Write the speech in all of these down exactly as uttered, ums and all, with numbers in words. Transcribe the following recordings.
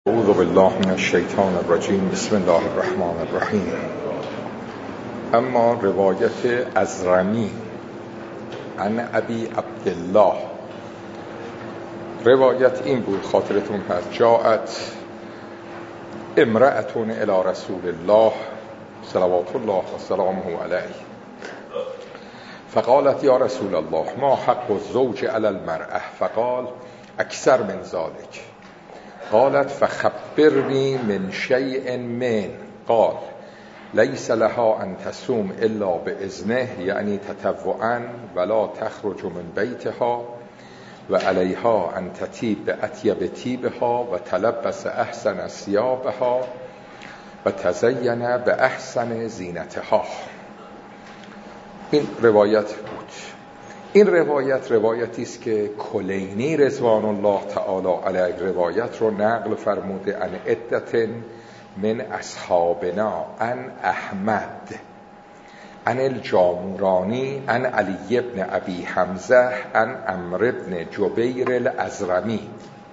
اعوذ بالله من الشیطان الرجیم. بسم الله الرحمن الرحیم. اما روایت ازرمی عن ابی عبدالله، روایت این بود، خاطرتون هست، جاءت امرأتون الی رسول الله صلوات الله و سلامه علیه فقالت یا رسول الله ما حق الزوج علی المرأة؟ فقال اکثر من ذلك. قالت فخبرني من شيء من. قال ليس لها أن تصوم إلا بإذنه، يعني تطوعا، ولا تخرج من بيتها، وعليها أن تطيب بأطيب طيبها وتلبس أحسن ثيابها وتزين بأحسن زينتها. این روایت بود. این روایت روایتی است که کلینی رضوان الله تعالی علیه روایت رو نقل فرموده عن عدة من اصحابنا، عن احمد، عن الجامورانی، عن علی بن ابی حمزه، عن عمرو بن جبیر الازرمی.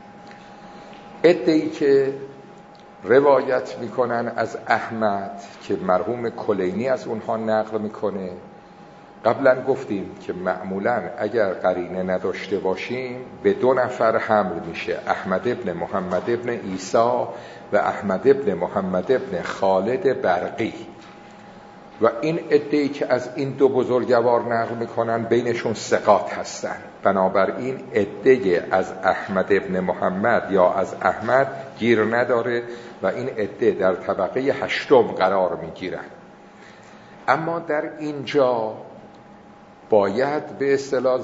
عده‌ای که روایت میکنن از احمد که مرحوم کلینی از اونها نقل میکنه. قبلا گفتیم که معمولا اگر قرینه نداشته باشیم به دو نفر حمل میشه، احمد ابن محمد ابن عیسی و احمد ابن محمد ابن خالد برقی، و این عده‌ای که از این دو بزرگوار نقل میکنن بینشون ثقات هستن. بنابراین عده از احمد ابن محمد یا از احمد گیر نداره و این عده در طبقه هشتم قرار میگیرن. اما در اینجا باید به اصطلاح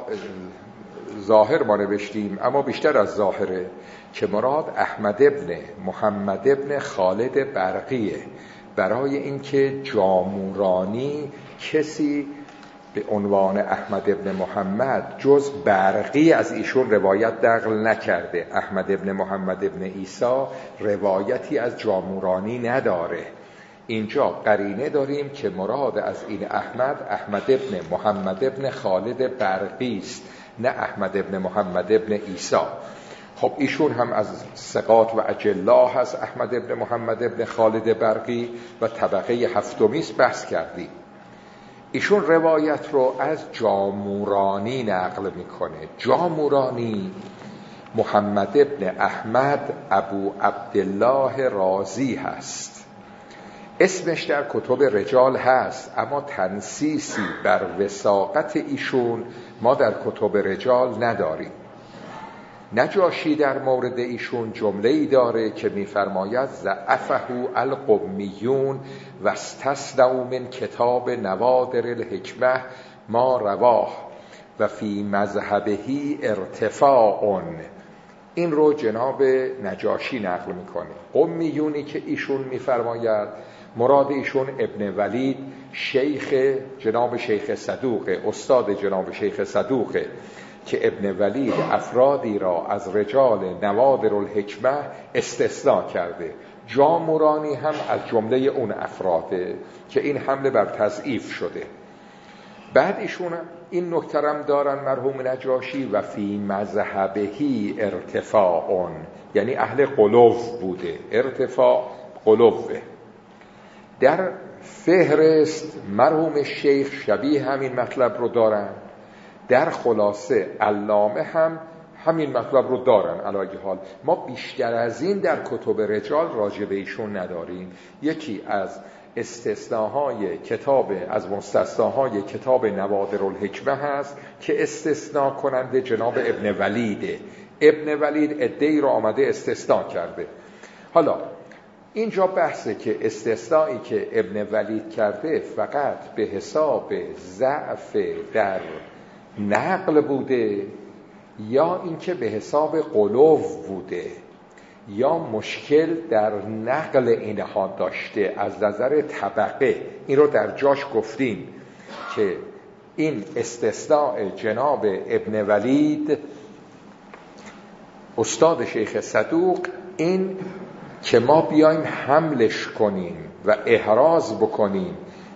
ظاهر ما نوشتیم، اما بیشتر از ظاهره، که مراد احمد ابن محمد ابن خالد برقیه، برای اینکه جامورانی کسی به عنوان احمد ابن محمد جز برقی از ایشون روایت نقل نکرده. احمد ابن محمد ابن عیسی روایتی از جامورانی نداره. اینجا قرینه داریم که مراد از این احمد احمد ابن محمد ابن خالد برقی است، نه احمد ابن محمد ابن عیسی. خب ایشون هم از ثقات و اجلا هست، احمد ابن محمد ابن خالد برقی، و طبقه هفتمی است، بحث کردیم. ایشون روایت رو از جامورانی نقل میکنه. جامورانی محمد ابن احمد ابو عبدالله رازی هست. اسمش در کتب رجال هست، اما تنصیصی بر وثاقت ایشون ما در کتب رجال نداریم. نجاشی در مورد ایشون جمله‌ای داره که می‌فرماید ضعفه القمیون و استثنوا من کتاب نوادر الحکمه ما رواه و فی مذهبه ارتفاع. این رو جناب نجاشی نقل میکنه. قمیونی که ایشون می‌فرماید مراد ایشون ابن ولید، شیخ جناب شیخ صدوقه، استاد جناب شیخ صدوقه، که ابن ولید افرادی را از رجال نوادر الحکمه استثناء کرده. جامورانی هم از جمله اون افراده که این حمله بر تضعیف شده. بعد ایشون این نکترم دارن مرحوم نجاشی و فی مذهبهی ارتفاع، یعنی اهل قلوب بوده. ارتفاع قلوبه. در فهرست مرحوم شیخ شبیه همین مطلب رو دارن، در خلاصه علامه هم همین مطلب رو دارن. علاوه حال ما بیشتر از این در کتب رجال راجع به ایشون نداریم. یکی از استثناهای کتاب از مستثناهای کتاب نوادر الحکمه هست که استثناء کننده جناب ابن ولیده. ابن ولید عده‌ای رو آمده استثناء کرده. حالا اینجا بحثه که استثنایی که ابن ولید کرده فقط به حساب ضعف در نقل بوده، یا اینکه به حساب قلوب بوده، یا مشکل در نقل اینها داشته از نظر طبقه. این رو در جاش گفتیم که این استثناء جناب ابن ولید استاد شیخ صدوق، این که ما بیایم حملش کنیم و احراز بکنیم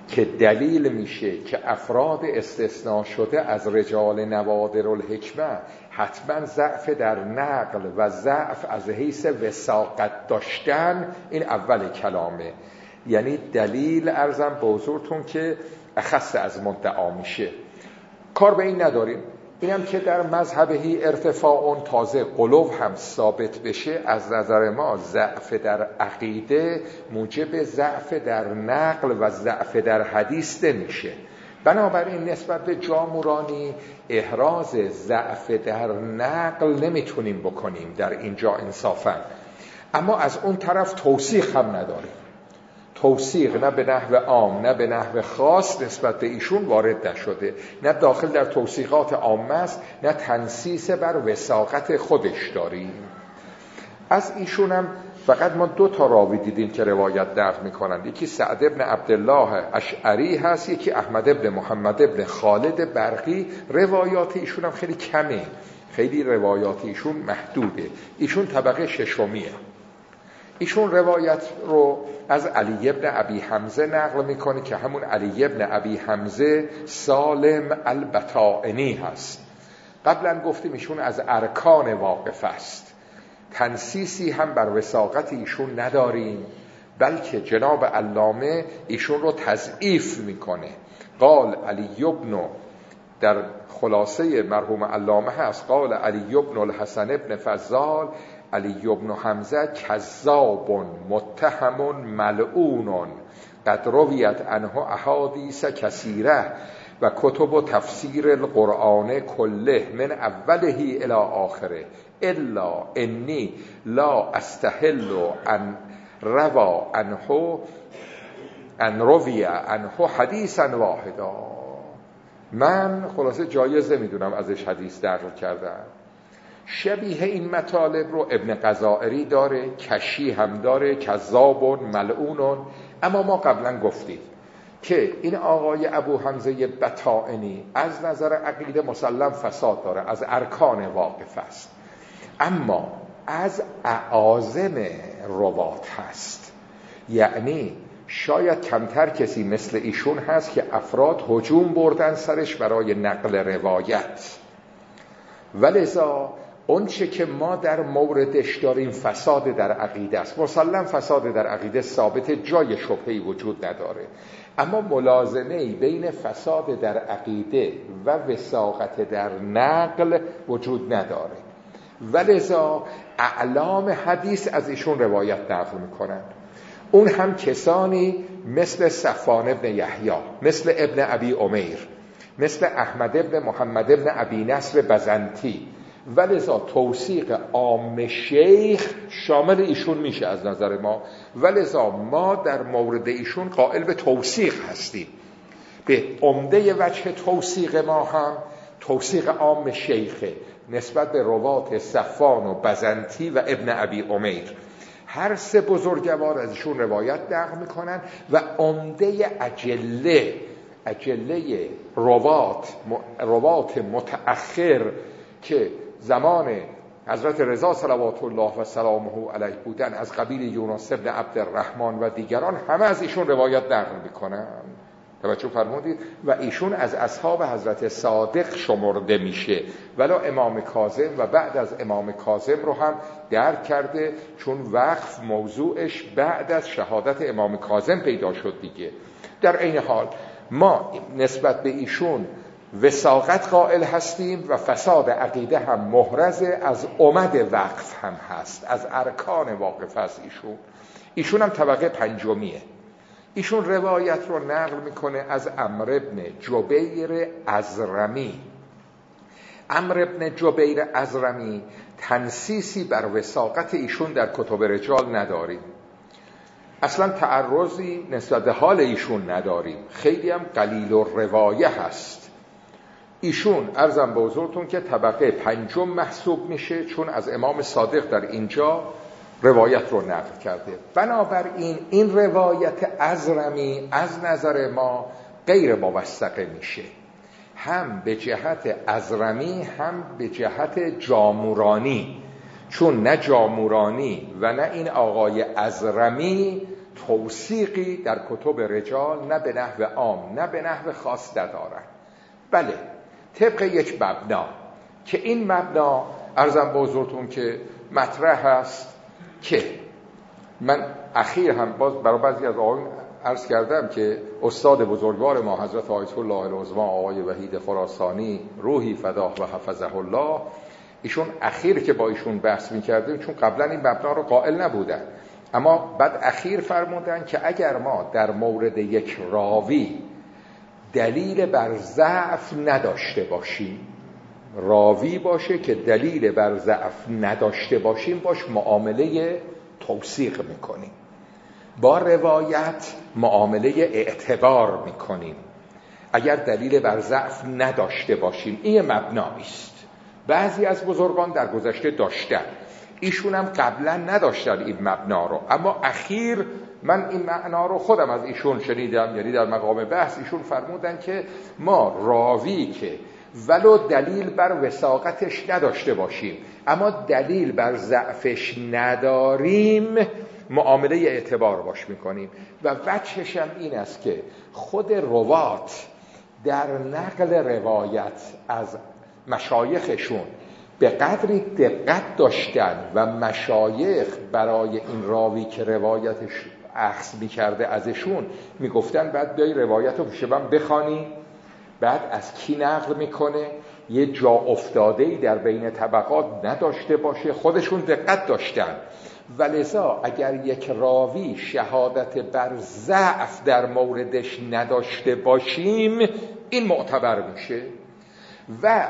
که دلیل میشه که افراد استثناء شده از رجال نوادر الحکمه حتما ضعف در نقل و ضعف از حیث وثاقت داشتن، این اول کلامه. یعنی دلیل ارزم به حضورتون که اخص از مدعا میشه. کار به این نداریم. اینم که در مذهبهی ارتفاع تازه قلوب هم ثابت بشه، از نظر ما ضعف در عقیده موجب ضعف در نقل و ضعف در حدیث نمیشه. بنابراین نسبت به جامورانی احراز ضعف در نقل نمیتونیم بکنیم در اینجا انصافا. اما از اون طرف توثیق هم نداریم. توثیق نه به نحو عام نه به نحو خاص نسبت به ایشون وارد نشده، نه داخل در توثیقات عامه است، نه تنصیص بر وثاقت خودش داریم. از ایشون هم فقط ما دو تا راوی دیدیم که روایت نقل میکنند. یکی سعد ابن عبدالله اشعری هست، یکی احمد ابن محمد ابن خالد برقی. روایات ایشون هم خیلی کمه، خیلی روایات ایشون محدوده. ایشون طبقه ششمیه. ایشون روایت رو از علی ابن ابی حمزه نقل میکنه که همون علی ابن ابی حمزه سالم البطائنی هست. قبلا گفتیم ایشون از ارکان واقف است. تنصیصی هم بر وثاقت ایشون نداریم، بلکه جناب علامه ایشون رو تضعیف میکنه. قال علی ابن، در خلاصه مرحوم علامه هست، قال علی ابن الحسن ابن فضال علی ابن حمزه کذاب متهم ملعون قد رویت عنه احادیث کثیره و کتب تفسیر القرآن کله من اوله الی آخره الا انی لا استحل ان روا عنه ان روی عنه حدیثا واحدا. من خلاصه جایزه میدونم ازش حدیث نقل کردم. شبیه این مطالب رو ابن قزائری داره، کشی هم داره، کذاب ملعون. اما ما قبلا گفتیم که این آقای ابو حمزه بطائنی از نظر عقیده مسلم فساد داره، از ارکان واقف است، اما از اعاظم روات هست. یعنی شاید کمتر کسی مثل ایشون هست که افراد هجوم بردن سرش برای نقل روایت. ولذا اون چه که ما در موردش داریم فساد در عقیده است. مسلم فساد در عقیده ثابت، جای شبهه‌ای وجود نداره، اما ملازمه‌ای بین فساد در عقیده و وثاقت در نقل وجود نداره. ولذا اعلام حدیث از ایشون روایت نقل میکنن. اون هم کسانی مثل صفوان ابن یحیی، مثل ابن ابی امیر، مثل احمد ابن محمد ابن ابی نصر بزنتی. ولذا توثیق عام شیخ شامل ایشون میشه از نظر ما. ولذا ما در مورد ایشون قائل به توثیق هستیم. به عمده وجه توثیق ما هم توثیق عام شیخه نسبت به روات صفوان و بزنتی و ابن ابی امیر. هر سه بزرگوار ازشون روایت نقل میکنن و عمده اجله اجله روات روات متأخر که زمان حضرت رضا صلوات الله و سلامه علیه بودن از قبیل یونس ابن عبدالرحمن و دیگران، همه از ایشون روایت نقل میکنن. توجه فرمودید؟ و ایشون از اصحاب حضرت صادق شمرده میشه، ولو امام کاظم و بعد از امام کاظم رو هم درک کرده، چون وقف موضوعش بعد از شهادت امام کاظم پیدا شد دیگه. در این حال ما نسبت به ایشون وثاقت قائل هستیم و فساد عقیده هم محرز از عمد وقف هم هست، از ارکان واقف هست ایشون. ایشون هم طبقه پنجمیه. ایشون روایت رو نقل میکنه از عمرو ابن جبیر ازرمی. عمرو ابن جبیر ازرمی تنصیصی بر وثاقت ایشون در کتب رجال نداریم، اصلا تعرضی نسبت به حال ایشون نداریم، خیلی هم قلیل و روایه هست. ایشون عرضم به حضورتون که طبقه پنجم محسوب میشه، چون از امام صادق در اینجا روایت رو نقل کرده. بنابراین این روایت ازرمی از نظر ما غیر موثقه میشه، هم به جهت ازرمی هم به جهت جامورانی، چون نه جامورانی و نه این آقای ازرمی توثیقی در کتب رجال نه به نحو عام نه به نحو خاص ندارن. بله طبق یک مبنا که این مبنا عرضم به حضورتون که مطرح هست که من اخیر هم باز برای بعضی از آقایون عرض کردم که استاد بزرگوار ما حضرت آیت الله العظما آقای وحید خراسانی روحی فداه و حفظه الله، ایشون اخیر که با ایشون بحث می‌کردیم چون قبلا این مبنا رو قائل نبودن، اما بعد اخیر فرمودن که اگر ما در مورد یک راوی دلیل بر ضعف نداشته باشیم، راوی باشه که دلیل بر ضعف نداشته باشیم، باش معامله توثیق میکنیم، با روایت معامله اعتبار میکنیم اگر دلیل بر ضعف نداشته باشیم. این مبنایی است. بعضی از بزرگان در گذشته داشتن، ایشون هم قبلا نداشتن این مبنا رو، اما اخیر من این معنا رو خودم از ایشون شنیدم، یعنی در مقام بحث ایشون فرمودن که ما راوی که ولو دلیل بر وثاقتش نداشته باشیم اما دلیل بر ضعفش نداریم، معامله اعتبار باش میکنیم. و وجهش هم این است که خود روات در نقل روایت از مشایخشون به قدری دقت داشتن و مشایخ برای این راوی که روایتش اخذ میکرده ازشون میگفتن بعد بیای روایت رو پیش من بخوانی، بعد از کی نقل میکنه، یه جا افتاده‌ای در بین طبقات نداشته باشه، خودشون دقت داشتن. ولذا اگر یک راوی شهادت بر ضعف در موردش نداشته باشیم این معتبر میشه و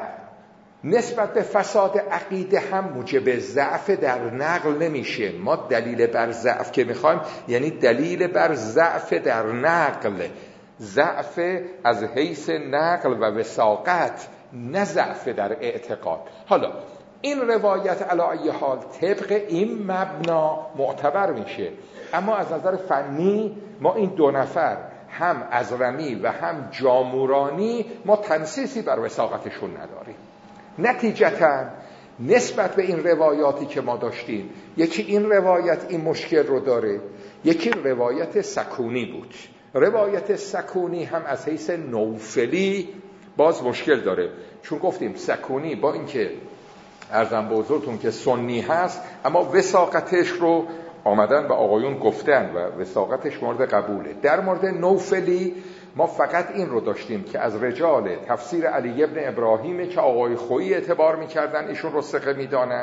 نسبت به فساد عقیده هم موجب ضعف در نقل نمیشه. ما دلیل بر ضعف که میخوایم یعنی دلیل بر ضعف در نقل، ضعف از حیث نقل و وثاقت، نه ضعف در اعتقاد. حالا این روایت علی ای حال طبق این مبنا معتبر میشه، اما از نظر فنی ما این دو نفر هم ازرمی و هم جامورانی ما تنصیصی بر وثاقتشون نداریم. نتیجتاً نسبت به این روایاتی که ما داشتیم، یکی این روایت این مشکل رو داره، یکی روایت سکونی بود. روایت سکونی هم از حیث نوفلی باز مشکل داره، چون گفتیم سکونی با اینکه عرضم به حضورتون که سنی هست اما وثاقتش رو آمدن به آقایون گفتن و وثاقتش مورد قبوله. در مورد نوفلی ما فقط این رو داشتیم که از رجال تفسیر علی ابن ابراهیم که آقای خویی اعتبار میکردن، ایشون رو ثقه میدانن.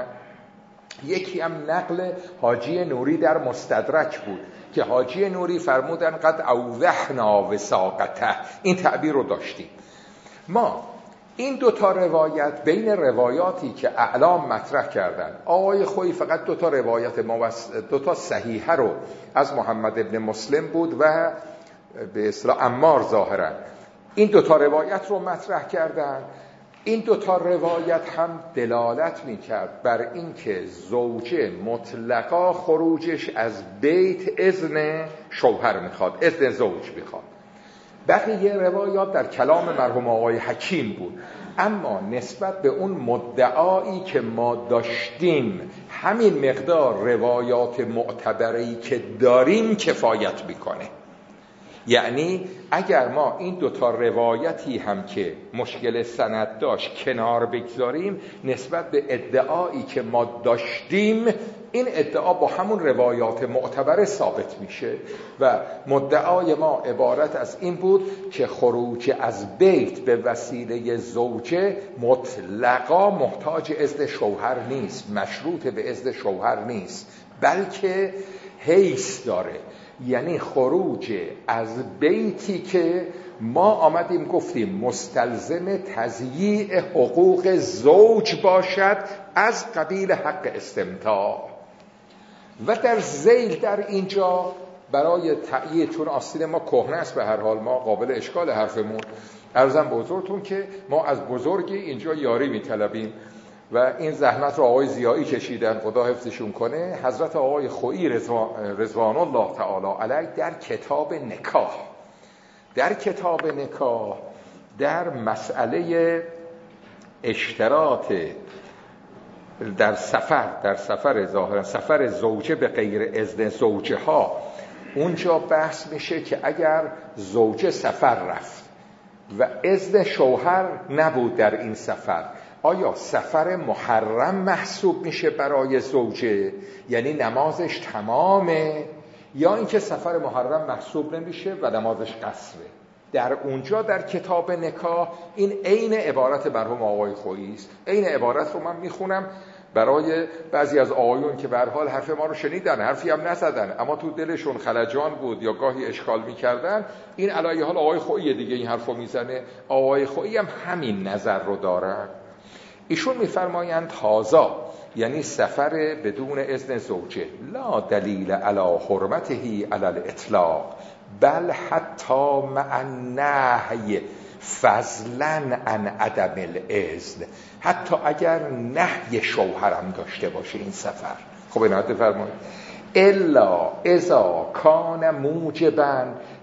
یکی هم نقل حاجی نوری در مستدرک بود که حاجی نوری فرمودن قد اوضحنا وثاقته، این تعبیر رو داشتیم. ما این دوتا روایت بین روایاتی که اعلام مطرح کردن، آقای خویی فقط دوتا روایت موس... دوتا صحیحه رو از محمد ابن مسلم بود و به اصطلاح عمار ظاهرا این دوتا روایت رو مطرح کردن. این دوتا روایت هم دلالت میکرد بر اینکه زوجه مطلقا خروجش از بیت اذن شوهر میخواد، اذن زوج میخواد. بقیه روایات در کلام مرحوم آقای حکیم بود، اما نسبت به اون مدعایی که ما داشتیم همین مقدار روایات معتبری که داریم کفایت میکنه. یعنی اگر ما این دوتا روایتی هم که مشکل سند داشت کنار بگذاریم، نسبت به ادعایی که ما داشتیم این ادعا با همون روایات معتبر ثابت میشه و مدعای ما عبارت از این بود که خروج از بیت به وسیله زوجه مطلقا محتاج اذن شوهر نیست، مشروط به اذن شوهر نیست، بلکه حیث داره. یعنی خروج از بیتی که ما آمدیم گفتیم مستلزم تضییع حقوق زوج باشد از قبیل حق استمتاع. و در ذیل در اینجا برای تأیید، چون آستین ما کهنه است به هر حال، ما قابل اشکال حرفمون، عرضم به حضورتون که ما از بزرگی اینجا یاری می‌طلبیم و این زحمت رو آقای ضیایی کشیدن، خدا حفظشون کنه. حضرت آقای خویی رضوان الله تعالی علیه در کتاب نکاح، در کتاب نکاح در مسئله اشتراط در سفر، در سفر ظاهرا سفر زوجه به غیر اذن زوجها اونجا بحث میشه که اگر زوجه سفر رفت و اذن شوهر نبود در این سفر، آیا سفر محرم محسوب میشه برای زوجه، یعنی نمازش تمامه، یا اینکه سفر محرم محسوب نمیشه و نمازش قصره؟ در اونجا در کتاب نکاح این عین عبارت مرحوم آقای خویی است. عین عبارت رو من میخونم برای بعضی از آقایون که به هر حال حرف ما رو شنیدن، حرفی هم نزدن، اما تو دلشون خلجان بود یا گاهی اشکال میکردن. این علیه حال آقای خویی دیگه این حرف رو میزنه. آقای خویی هم همین نظر رو دارن. ایشون میفرمایند هازا، یعنی سفر بدون اذن زوجه، لا دلیل علی حرمته علی الاطلاق، بل حتی مع النهی فضلا عن عدم الاذن، حتی اگر نهی شوهرم داشته باشه این سفر. خب اینات بفرمایید الا اذا کان موجبا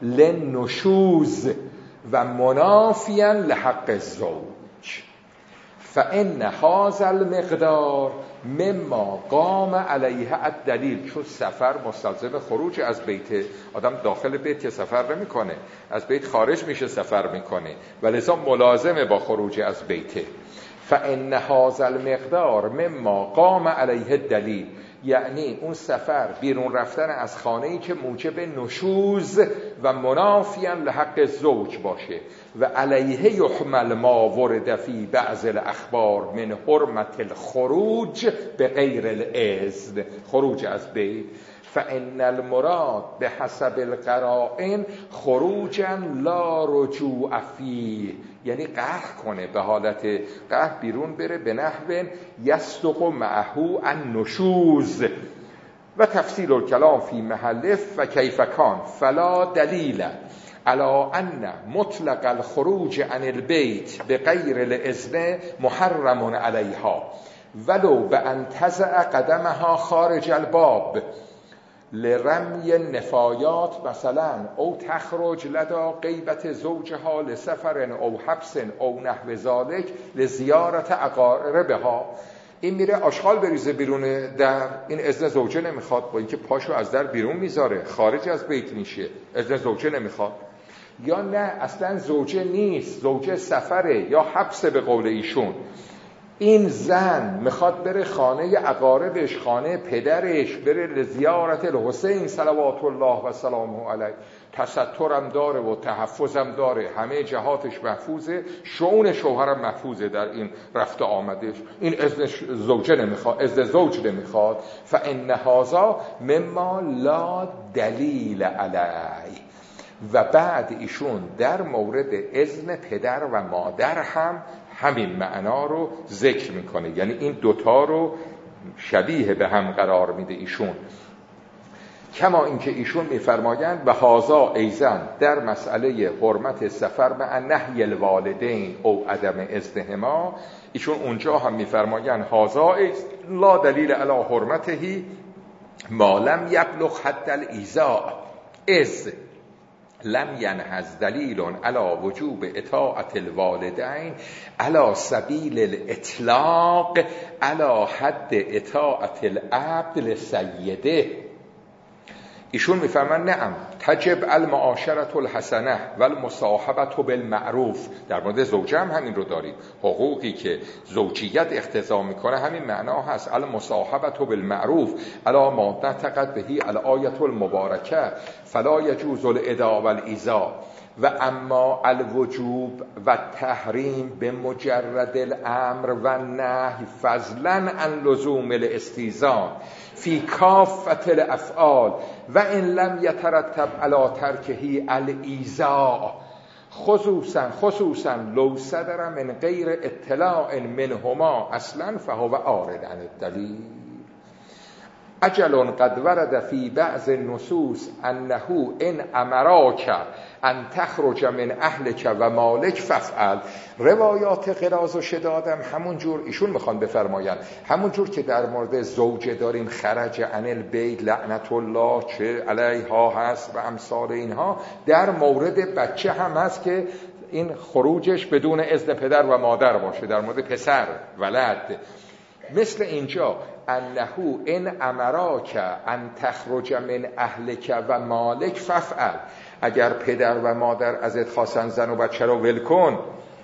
للنشوز و منافیا لحق الزوج فان هذا المقدار مما قام علیه الدلیل. چون سفر مستلزم خروج از بیت، آدم داخل بیت که سفر نمیکنه، از بیت خارج میشه سفر میکنه، ولذا ملازمه با خروج از بیت. فان هذا المقدار مما قام علیه الدلیل، یعنی اون سفر بیرون رفتن از خانه‌ای که موجب نشوز و منافیا لحق زوج باشه و علیه یحمل ما ورد فی بعض الاخبار من حرمت الخروج به غیر الاذن، خروج از بیت. فان المراد به حسب القرائن خروجا لا رجوع فیه، یعنی قهر کنه، به حالت قهر بیرون بره، به نحو یصدق معه النشوز و تفصیل الکلام فی محله و کیف کان. فلا دلیل علی ان مطلق الخروج عن البیت به غیر الاذن محرم علیها ولو به ان تضع قدمها خارج الباب لرمی نفایات مثلا، او تخرج لدا غیبت زوجها لسفر او حبس او نحو ذالک لزیارت اقاربها. این میره آشغال بریزه بیرون در، این اذن زوجه نمیخواد، با اینکه پاشو از در بیرون میذاره، خارج از بیت میشه، اذن زوجه نمیخواد. یا نه اصلا زوجه نیست، زوجه سفره یا حبس به قول ایشون. این زن میخواد بره خانه اقاربش، خانه پدرش، بره لزیارت الحسین صلوات الله و سلامه علیه. تسترم داره و تحفظم داره، همه جهاتش محفوظه، شؤون شوهرم محفوظه در این رفت آمدش. این اذن زوجه نمیخواد، اذن زوج نمیخواد. فان هذا مما لا دلیل علیه. و بعد ایشون در مورد اذن پدر و مادر هم همین معنا رو ذکر میکنه، یعنی این دوتا رو شبیه به هم قرار میده ایشون. کما اینکه ایشون میفرمایند و هازا ایزن در مسئله حرمت سفر مع نهی الوالدین او عدم اذنهما، ایشون اونجا هم میفرمایند هازا ایز لا دلیل علی حرمته ما لم یبلغ حد الایذاء اذ لم ینهز دلیل علی وجوب اطاعت الوالدین علی سبیل الاطلاق علی حد اطاعت العبد لسیده. ایشون میفرمان نعم تجب المعاشرة الحسنه و المصاحبة بالمعروف. در مورد زوجه هم همین رو داریم، حقوقی که زوجیت اقتضا میکنه همین معنا هست، المصاحبة بالمعروف علی ما نطقت بهی الآیة المبارکه فلا یجوز الاداء والایذاء و اما الوجوب و تحریم به مجرد الامر و نهی فضلا عن لزوم الاستیذان فی کافة الافعال و ان لم یترتب علی ترکه الایذاء خصوصا خصوصا لو صدر من غیر اطلاع منهما اصلا فهو عارض عن الدلیل. اجل قد ورد فی بعض النصوص انه ان امراک ان تخرج من اهلک و مالک فافعل. روایات غلاظ و شدادم همون جور ایشون میخوان بفرمایند، همون جور که در مورد زوجه داریم خرج عن البیت لعنت الله چه علیها هست و امثال اینها، در مورد بچه هم هست که این خروجش بدون اذن پدر و مادر باشه، در مورد پسر ولد. مثل اینجا انه ان امراک ان تخرج من اهلک و مالک فافعل، اگر پدر و مادر ازت خواستن زن و بچه رو ول کن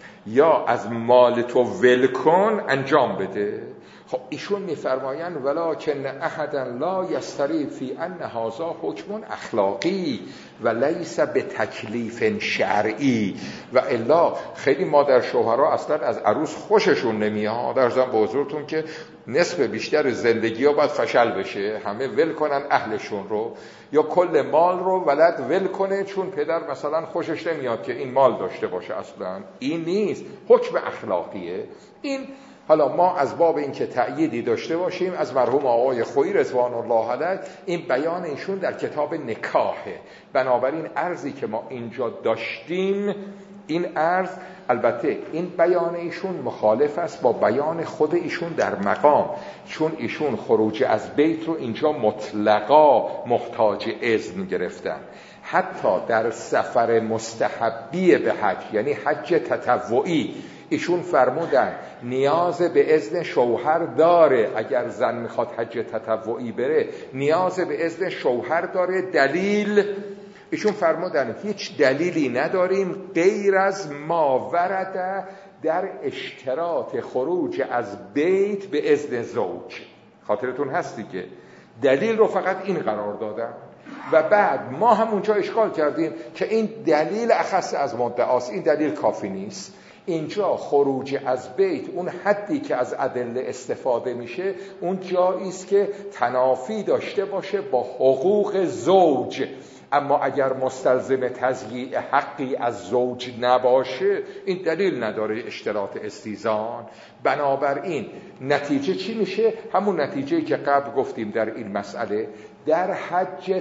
یا از مال تو ول کن، انجام بده. خب ایشون میفرمایند ولکن احدا لا یستری فی ان هذا حکم اخلاقی و لیس به تکلیف شرعی. و الا خیلی مادر شوهرها اصلا از عروس خوششون نمیاد. در زن به حضورتون که نصف بیشتر زندگی ها باید فشل بشه، همه ول کنن اهلشون رو، یا کل مال رو ولد ول کنه چون پدر مثلا خوشش نمیاد که این مال داشته باشه. اصلا این نیست، حکم اخلاقیه این. حالا ما از باب این که تأییدی داشته باشیم از مرحوم آقای خویی رضوان الله علیه، این بیان ایشون در کتاب نکاحه. بنابراین عرضی که ما اینجا داشتیم، این عرض البته این بیان ایشون مخالف است با بیان خود ایشون در مقام، چون ایشون خروج از بیت رو اینجا مطلقا محتاج اذن گرفتن. حتی در سفر مستحبی به حج، یعنی حج تطوعی، ایشون فرمودن نیاز به اذن شوهر داره. اگر زن میخواد حج تطوعی بره نیاز به اذن شوهر داره. دلیل ایشون فرمودن هیچ دلیلی نداریم غیر از ما ورده در اشتراط خروج از بیت به اذن زوج. خاطرتون هستی که دلیل رو فقط این قرار دادن و بعد ما هم اونجا اشکال کردیم که این دلیل اخص از مدعاست، این دلیل کافی نیست. اینجا خروج از بیت اون حدی که از ادله استفاده میشه اون جایی است که تنافی داشته باشه با حقوق زوج. اما اگر مستلزم تضییع حقی از زوج نباشه این دلیل نداره اشتراط استیزان. بنابراین نتیجه چی میشه؟ همون نتیجه‌ای که قبل گفتیم در این مسئله. در حج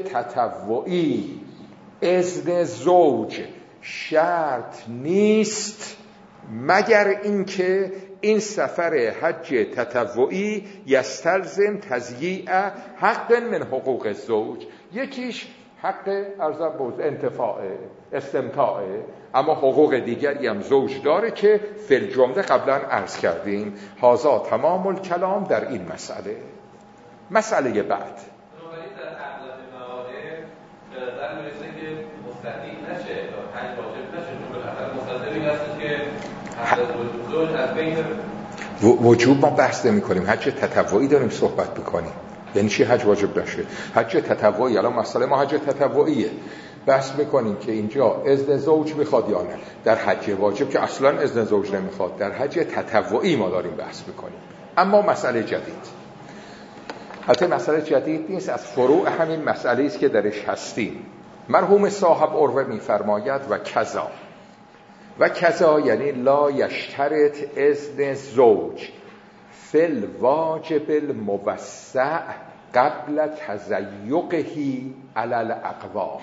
تطوعی اذن زوج شرط نیست مگر اینکه این سفر حج تطوعی یستلزم تضییع حق من حقوق الزوج. یکیش حق ارزم بوز انتفاعه، استمتاعه، اما حقوق دیگری هم زوج داره که فی الجمله قبلا عرض کردیم. هذا تمام الکلام در این مسئله. مسئله بعد وجوب ما بحث نمی کنیم، حج تطوعی داریم صحبت بکنیم. یعنی چی حج واجب نشه؟ حج تطوعی، الان مسئله ما حج تطوعیه، بحث میکنیم که اینجا اذن زوج میخواد یا نه. در حج واجب که اصلا اذن زوج نمیخواد، در حج تطوعی ما داریم بحث میکنیم. اما مسئله جدید، البته مسئله جدید نیست، از فروع همین مسئله است که درش هستیم. مرحوم صاحب عروه میفرماید و کذا و کذا یعنی لا یشترط اذن زوج فل واجب الموسع قبل تزیقه علی الاقوام.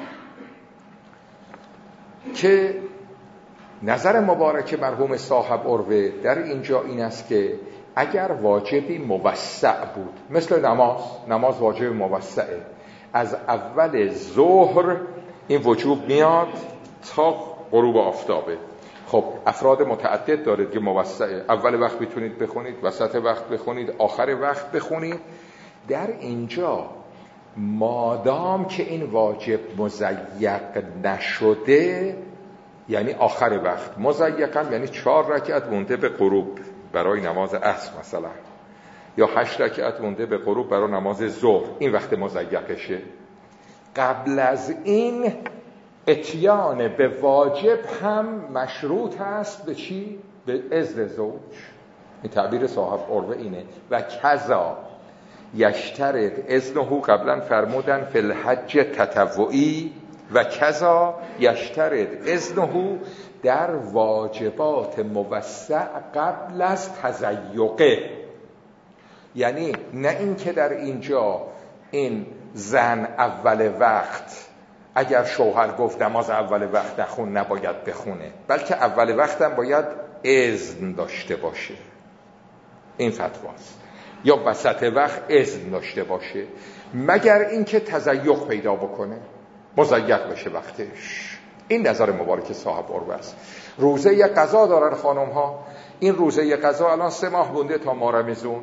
که نظر مبارک مرحوم صاحب عروه در اینجا این است که اگر واجبی موسع بود، مثل نماز، نماز واجب موسعه، از اول ظهر این وجوب میاد تا غروب آفتابه. خب افراد متعدد دارید که موسعه، اول وقت میتونید بخونید، وسط وقت بخونید، آخر وقت بخونید. در اینجا مادام که این واجب مضیق نشده، یعنی آخر وقت مضیقم یعنی چهار رکعت مونده به غروب برای نماز عصر مثلا، یا هشت رکعت مونده به غروب برای نماز ظهر، این وقت مضیقشه. قبل از این اتیان به واجب هم مشروط هست به چی؟ به اذن زوج. این تعبیر صاحب عروه اینه. و کذا یشترط اذنه، قبلا فرمودن فی الحج تطوعی، و کذا یشترط اذنه در واجبات موسع قبل از تزیقه. یعنی نه این که در اینجا این زن اول وقت اگر شوهر گفت نماز اول وقت نخون نباید بخونه، بلکه اول وقت هم باید اذن داشته باشه، این فتواست. یا وسط وقت اذن داشته باشه، مگر اینکه تزیق پیدا بکنه، مضیق بشه وقتش. این نظر مبارک صاحب عروه است. روزه قضا دارن خانم ها. این روزه قضا الان سه ماه مونده تا ماه رمضان.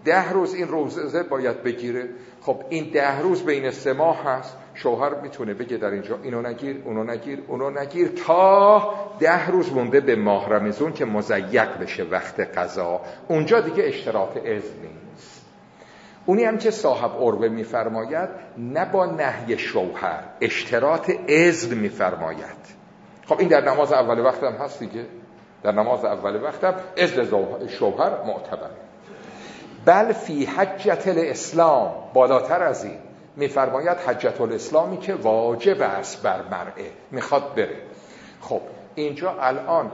ده روز این روزه باید بگیره. خب این ده روز بین سه ماه هست، شوهر میتونه بگه در اینجا اینو نگیر اونو نگیر اونو نگیر تا ده روز مونده به ماه رمضان که مضیق بشه وقت قضا، اونجا دیگه اشتراط اذن نیست. اونی هم که صاحب عروه میفرماید نه با نهی شوهر، اشتراط اذن میفرماید. خب این در نماز اول وقت هم هست دیگه، در نماز اول وقت هم اذن شوهر معتبر. بل فی حجت الاسلام، بالاتر از این میفرماید حجت الاسلامی که واجب است بر مرئه، میخواد بره. خب اینجا الان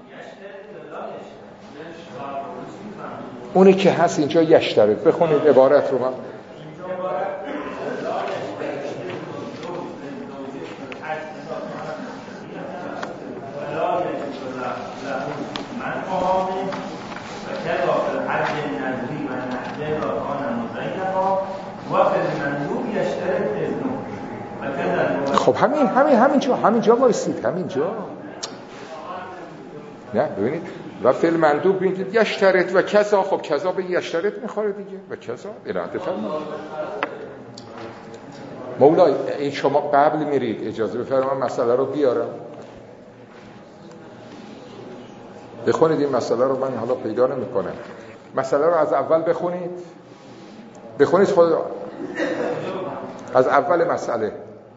اونی که هست اینجا یشترط، بخونید عبارت رو. من خب همین همین همینجا همینجا وایسید، همینجا. نه ببینید و فعل مندوب ببینید یشترط و کذا. خب کذا به یشترط میخوره دیگه، و کذا اراده فرمایید. مولای این شما قبل میرید اجازه بفرمایید من مسئله رو بیارم بخونید. این مسئله رو من حالا پیدا نمی‌کنم. مسئله رو از اول بخونید بخونید خود از اول مسئله.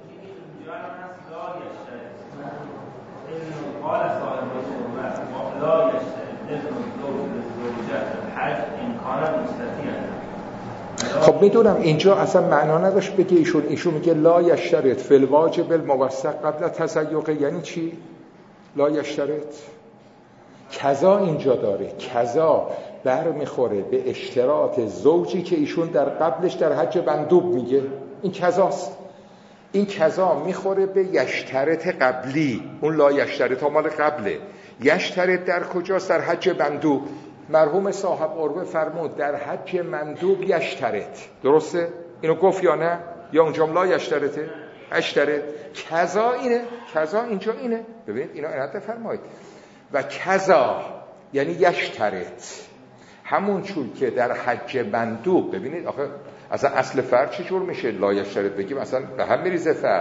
خب میدونم اینجا اصلا معنا نداشت بگه ایشون ایشون میگه لا یشترط فی الواجب الموثق قبل تزیق. یعنی چی لا یشترط؟ کذا اینجا داره، کذا بر میخوره به اشتراط زوجی که ایشون در قبلش در حج مندوب میگه، این کذاست. این کذا میخوره به یشترط قبلی، اون لا یشترط ها مال قبله. یشترط در کجاست؟ در حج مندوب. مرحوم صاحب عروه فرمود در حج مندوب یشترط، درسته؟ اینو گفت یا نه؟ یا اونجا لا یشترطه؟ اشترط. کذا اینه، کذا اینجا اینه. ببینید اینو عنایت فرمایید. و کذا یعنی یشترط، همون چون که در حج مندوب. ببینید آخه اصلا اصل فرق چجور میشه لا یشترط بگیم؟ اصلا به هم میریزه فرق.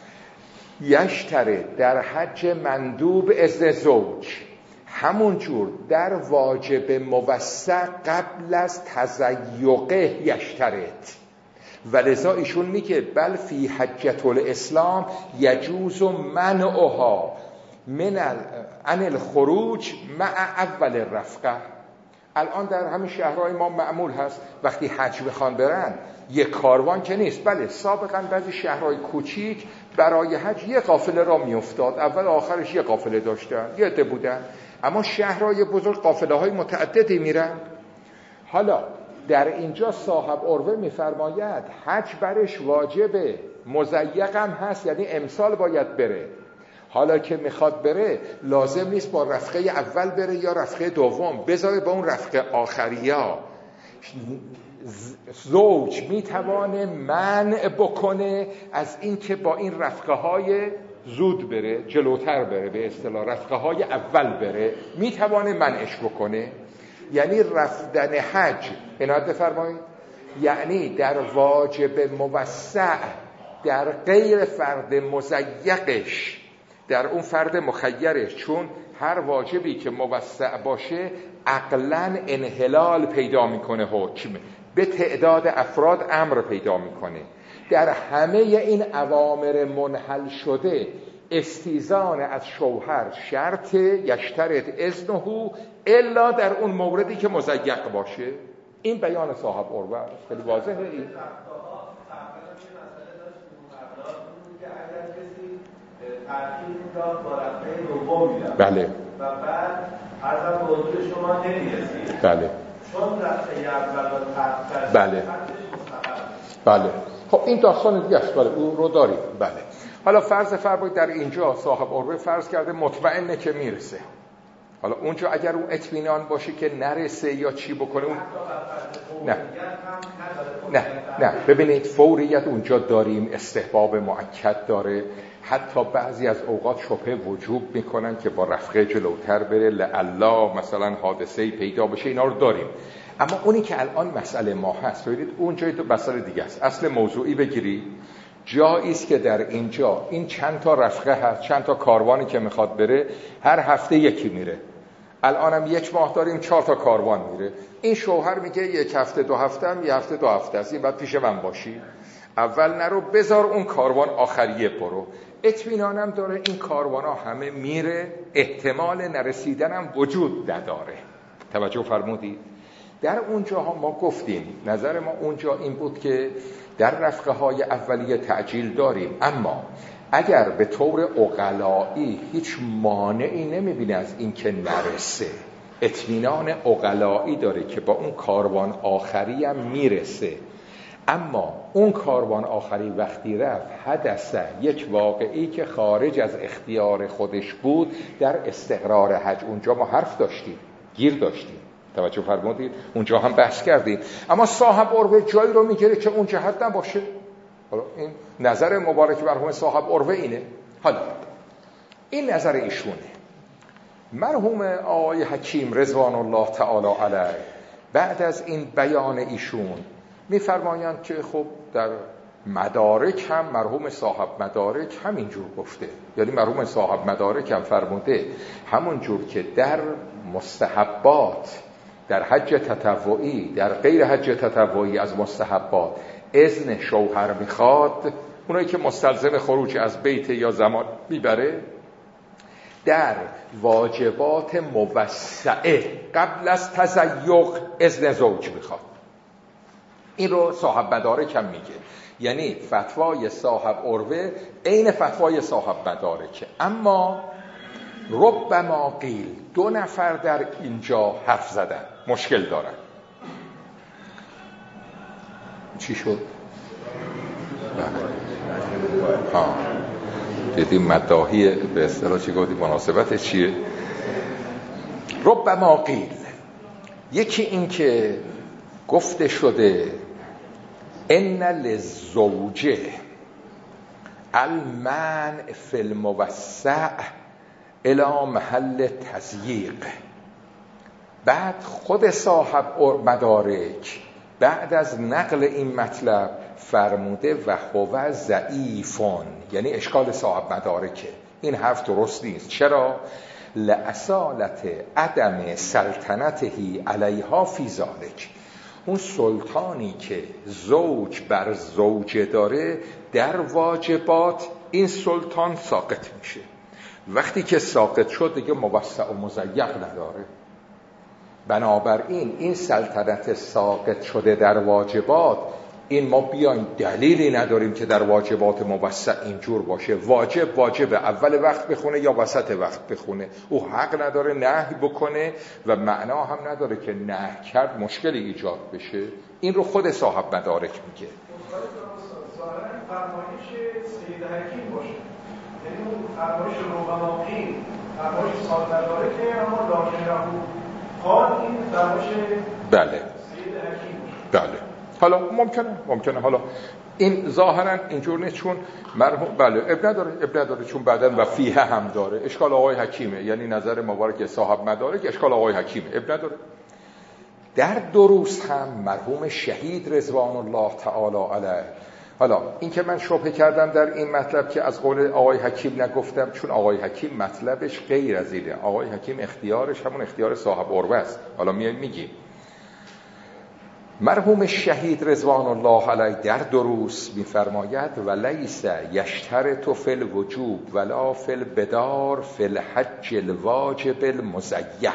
یشترط در حج مندوب اذن زوج، همون جور در واجب موثق قبل از تزیقه یشترط. ولذا ایشون میگه بل فی حجت الاسلام یجوز منعها من عن الخروج مع اول رفقه. الان در همین شهرهای ما معمول هست وقتی حج بخوان برن یک کاروان که نیست. بله سابقا بعضی شهرهای کوچیک برای حج یه قافله را میافتاد، اول آخرش یه قافله داشتن، یه عده بودن. اما شهرهای بزرگ قافله های متعددی میرن. حالا در اینجا صاحب عروه میفرماید حج برش واجبه، مضیق هم هست، یعنی امسال باید بره. حالا که میخواد بره لازم نیست با رفقه اول بره یا رفقه دوم، بذاره با اون رفقه آخریا. زوج میتوانه منع بکنه از این که با این رفقه های زود بره، جلوتر بره، به اصطلاح رفقه های اول بره، میتوانه منعش بکنه. یعنی رفتن حج، عنایت بفرمایید، یعنی در واجب موسع در غیر فرد مضیقش، در اون فرد مخیرش، چون هر واجبی که موسع باشه عقلاً انحلال پیدا میکنه، حکم به تعداد افراد امر پیدا میکنه. در همه این اوامر منحل شده استیزان از شوهر شرط یشترط اذنه الا در اون موردی که مضیق باشه. این بیان صاحب عروه خیلی واضحه. این بله و بعد حضرت حضور شما نمیرسید. بله چون رفته اول و تحت بله بله خب این داستان دیگه است. بله او رو داریم. بله حالا فرض فرمایید در اینجا صاحب عروه فرض کرده مطمئنه که میرسه. حالا اونجا اگر اون اطمینان باشه که نرسه یا چی بکنه اون... نه نه نه ببینید فوریت اونجا داریم، استحباب مؤکد داره. حتی بعضی از اوقات شبهه وجوب میکنن که با رفقه جلوتر بره لعلا مثلا حادثه‌ای پیدا بشه، اینا رو داریم. اما اونی که الان مسئله ما هست ببینید اون جای تو مسئله دیگه است. اصل موضوعی بگیری جایی است که در اینجا این چند تا رفقه هست، چند تا کاروانی که میخواد بره، هر هفته یکی میره. الانم یک ماه داریم چهار تا کاروان میره. این شوهر میگه یک هفته دو هفته هم یه هفته دو هفته است، این بعد پیش من باشی. اول نرو، بذار اون کاروان آخریه برو. اطمینانم داره این کاروان ها همه میره، احتمال نرسیدنم وجود نداره. توجه فرمودید؟ در اونجاها ما گفتیم نظر ما اونجا این بود که در رفقه های اولیه تعجیل داریم، اما اگر به طور عقلایی هیچ مانعی نمیبینه از این که نرسه، اطمینان عقلایی داره که با اون کاروان آخری هم میرسه، اما اون کاروان آخری وقتی رفت حدثه یک واقعی که خارج از اختیار خودش بود، در استقرار حج اونجا ما حرف داشتیم، گیر داشتیم. توجه فرمودید؟ اونجا هم بحث کردیم. اما صاحب عروه جایی رو میگیره که اون جهت نباشه. حالا این نظر مبارک مرحوم صاحب عروه اینه. حالا این نظر ایشونه. مرحوم آقای حکیم رضوان الله تعالی علیه بعد از این بیان ایشون میفرمایند که خب در مدارک هم مرحوم صاحب مدارک همینجور گفته، یعنی مرحوم صاحب مدارک هم فرموده همون جور که در مستحبات، در حج تطوعی، در غیر حج تطوعی از مستحبات اذن شوهر میخواد، اونایی که مستلزم خروج از بیت یا زمان میبره، در واجبات موسعه قبل از تزیق اذن زوج میخواد. این رو صاحب مدارک هم میگه، یعنی فتوای صاحب عروه عین فتوای صاحب مدارکه. اما ربما قیل، دو نفر در اینجا حرف زدن، مشکل دارن. چی شد؟ ها دیدیم مداحی به اصطلاح چی گفتیم، مناسبت چیه؟ ربما قیل، یکی این که گفته شده ان للزوجه المنع فی الموسع الی محل تضییق. بعد خود صاحب مدارک بعد از نقل این مطلب فرموده و هو ضعیفون، یعنی اشکال صاحب مدارکه، این حرف درست نیست. چرا؟ لأصالت عدم سلطنتهی علیها فی ذلک، اون سلطانی که زوج بر زوجه داره در واجبات، این سلطان ساقط میشه. وقتی که ساقط شد دیگه موسع و مضیق نداره. بنابراین این سلطنت ساقط شده در واجبات، این ما بیایم دلیلی نداریم که در واجبات موسع اینجور باشه. واجب واجب اول وقت بخونه یا وسط وقت بخونه، او حق نداره نهی بکنه و معنا هم نداره که نهی کرد مشکلی ایجاد بشه. این رو خود صاحب مدارک میگه. ظاهراً فرمایش سید حکیم باشه، یعنی اون فرمایش روغناقی، فرمایش صاحب مدارک، اما لاکنه قال این فرمایش بله سید حکیم باشه. بله حالا ممکنه ممکنه حالا این ظاهرا اینجور نیست، چون مرحوم بله اب نداره اب نداره چون بعدن و فیه هم داره. اشکال آقای حکیمه، یعنی نظر مبارک صاحب مدارک اشکال آقای حکیمه، اب نداره. در دروس هم مرحوم شهید رضوان الله تعالی علیه، حالا این که من شبهه کردم در این مطلب که از قول آقای حکیم نگفتم، چون آقای حکیم مطلبش غیر از اینه. آقای حکیم اختیارش همون اختیار صاحب عروه است. حالا میایم میگیم مرحوم شهید رضوان الله علیه در دروس میفرماید و لیس یشترط فی الوجوب ولا فی البدار فی الحج الواجب المضیق.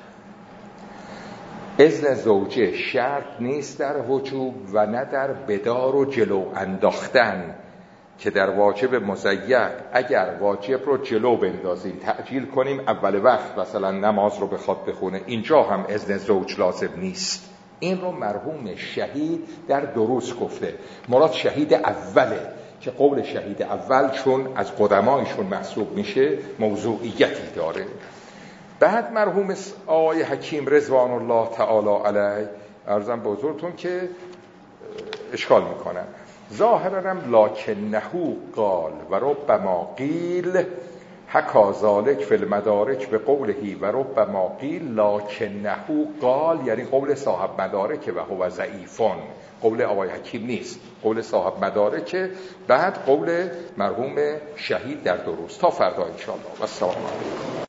اذن زوجه شرط نیست در وجوب و نه در بدار و جلو انداختن، که در واجب مضیق اگر واجب رو جلو بندازیم تعجیل کنیم اول وقت مثلا نماز رو بخواد بخونه، اینجا هم اذن زوج لازم نیست. این رو مرحوم شهید در دروس گفته. مراد شهید اوله که قول شهید اول چون از قدمایشون محسوب میشه موضوعیتی داره. بعد مرحوم آقای حکیم رضوان الله تعالی علیه عرضم به حضورتون که اشکال میکنن ظاهرا هم لکنهو قال و ربما قیل حکا ذالک فی المدارک به قولهی و ربما قیل لکنه قال، یعنی قول صاحب مدارک و هو ضعیفون، قول آقای حکیم نیست، قول صاحب مدارک، بعد قول مرحوم شهید در دروس. تا فردا انشاءالله و السلام علیکم.